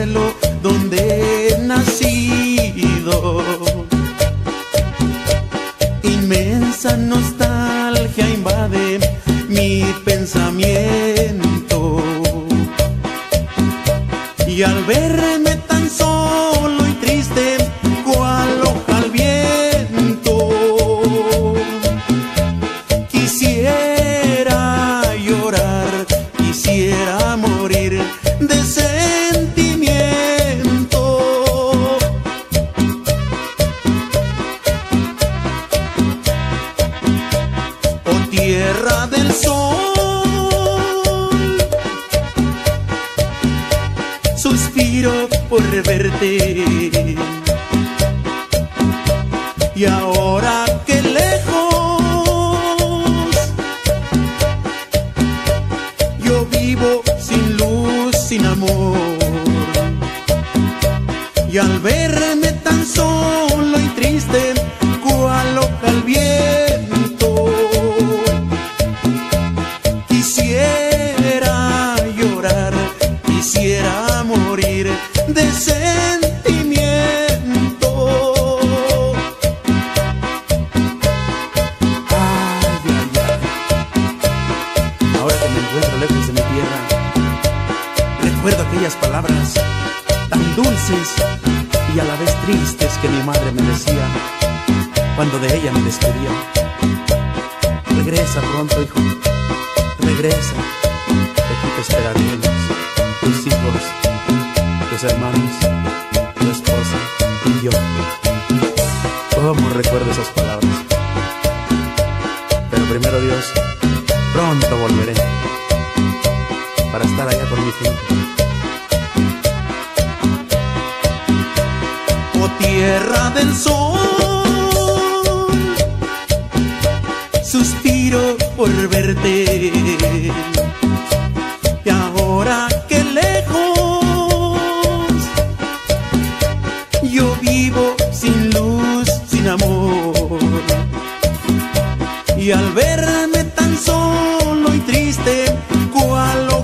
suelo donde he nacido. Inmensa nostalgia invade mi pensamiento, y al verme tan solo y triste, cual hoja al viento, quisiera llorar, quisiera morir de sentimiento. Oh tierra del sol, suspiro por verte, y ahora que lejos yo vivo sin luz, sin amor, y al verme tan solo y triste, cual hoja al viento, quisiera llorar, quisiera morir de sentimiento. Ay, ay, ay. Ahora que me encuentro lejos de mi tierra, recuerdo aquellas palabras tan dulces y a la vez tristes que mi madre me decía cuando de ella me despedía. Regresa pronto, hijo, regresa, aquí te esperaremos, tus hijos, tus hermanos, tu esposa y yo. ¿Cómo recuerdo esas palabras? Pero primero, Dios, pronto volveré para estar allá con mi gente. Oh tierra del sol, suspiro por verte, y ahora que lejos yo vivo sin luz, sin amor, y al verme tan solo y triste, cual